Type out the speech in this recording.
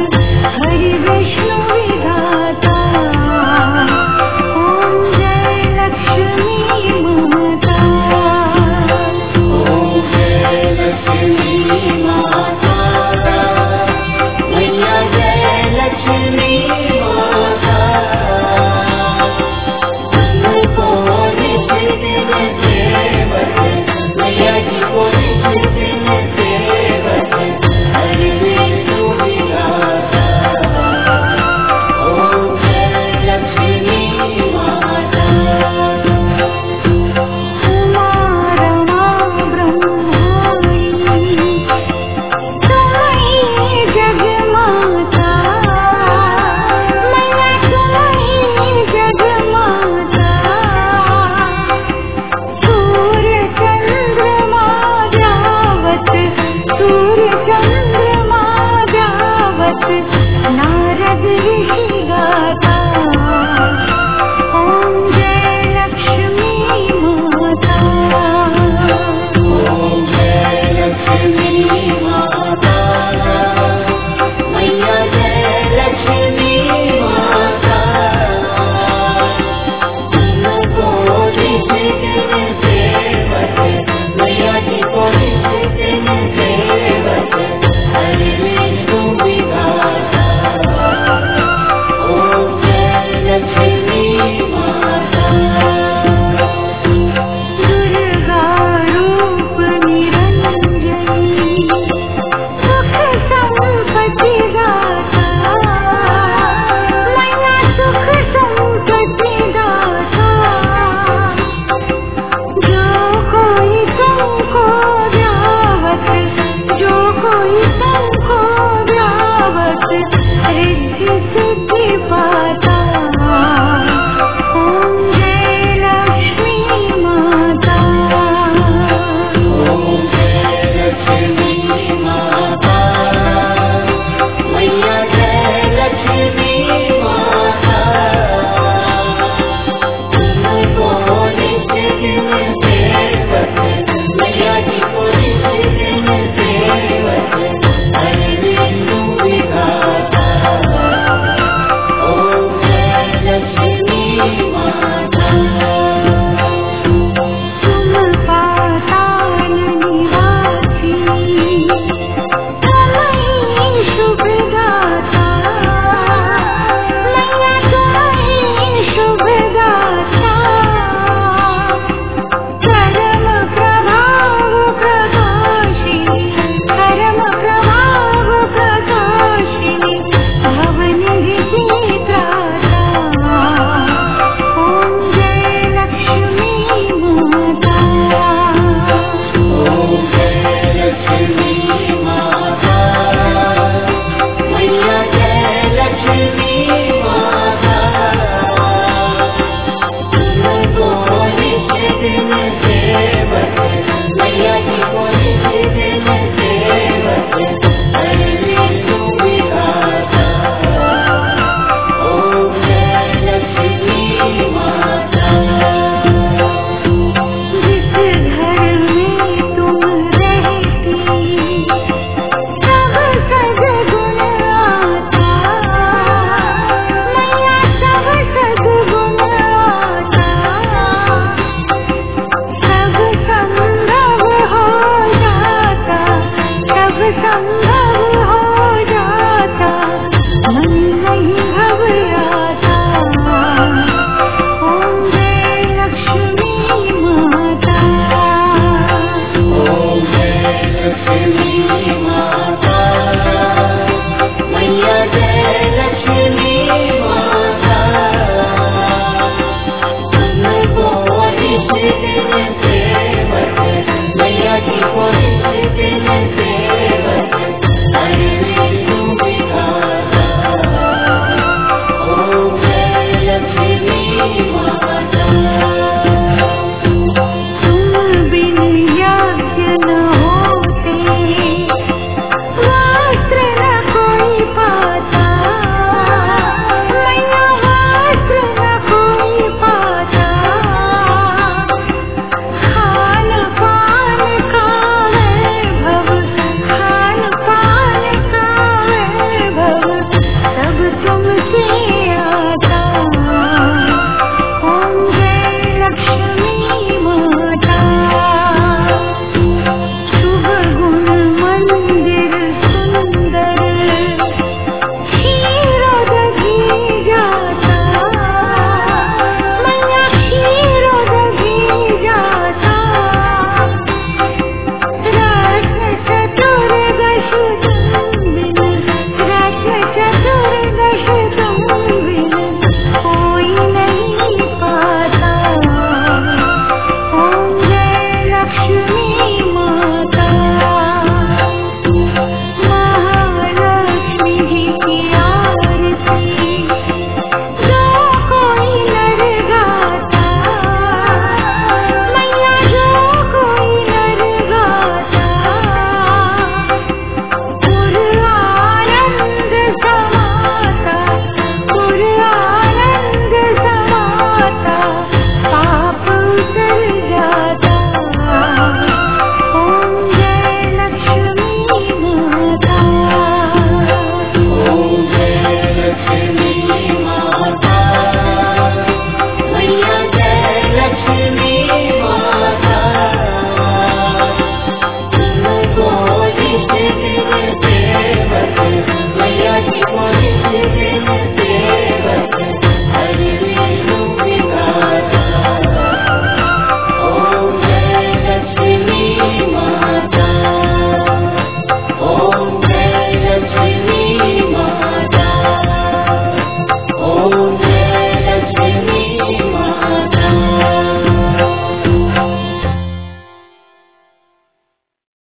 हरि विष्णु विधाता। ओम जय लक्ष्मी माता। ओम जय लक्ष्मी माता। मैया जय लक्ष्मी माता। तुमको नित दिन सेवक, मैया जी को नित दिन सेवक, हरि विष्णु विधाता। ओम जय लक्ष्मी माता। उमा रमा ब्रह्माणी, तुम्हीं जगमाता। मैया तुम्हीं जगमाता। सूर्य चंद्रमा जावत, सूर्य चंद्रमा जावत, नारद ऋषि गाता। ओम जय लक्ष्मी माता। ओम जय लक्ष्मी माता। मैया जय लक्ष्मी माता। तुमको नित दिन सेवक, मैया जी को नित दिन सेवक, हरि विष्णु विधाता। ओम जय लक्ष्मी माता। दुर्गा रूप निरंजनी, सुख संपत्ति दाता। मैया सुख संपत्ति दाता। जो कोई तुमको ध्यावत, जो कोई तुमको ध्यावत, रिद्धि सिद्धि पाता। ओम जय लक्ष्मी माता। ओम जय लक्ष्मी माता। मैया जय लक्ष्मी माता। तुमको नित दिन सेवक, मैया जी को नित दिन सेवक, हरि विष्णु विधाता। ओम जय लक्ष्मी माता। तुम पाताल निवासी, तुम्हीं शुभदाता। मैया तुम्हीं शुभदाता। कर्म प्रभाव प्रकाशिनी, कर्म प्रभाव प्रकाशिनी, भवनिधि त्राता। ओम जय लक्ष्मी माता। ओम जय लक्ष्मी माता। मैया जय लक्ष्मी माता। तुमको नित दिन सेवक, मैया जी को नित दिन सेवक, हरि विष्णु विधाता। ओम जय लक्ष्मी माता। जिस घर में तुम रहती, सब सद्गुण आता। मैया सब सद्गुण आता। सब संभव हो जाता, सब संभव हो जाता, मन नहीं घबराता। ओम जय लक्ष्मी माता। ओम जय लक्ष्मी माता। मैया जय लक्ष्मी माता। तुमको नित दिन सेवक, मैया जी को नित दिन सेवक, हरि विष्णु विधाता। ओम जय लक्ष्मी माता। तुम बिन यज्ञ न होते, वस्त्र न कोई पाता। मैया वस्त्र न कोई पाता। खान पान का वैभव, खान पान का वैभव, फिर नहीं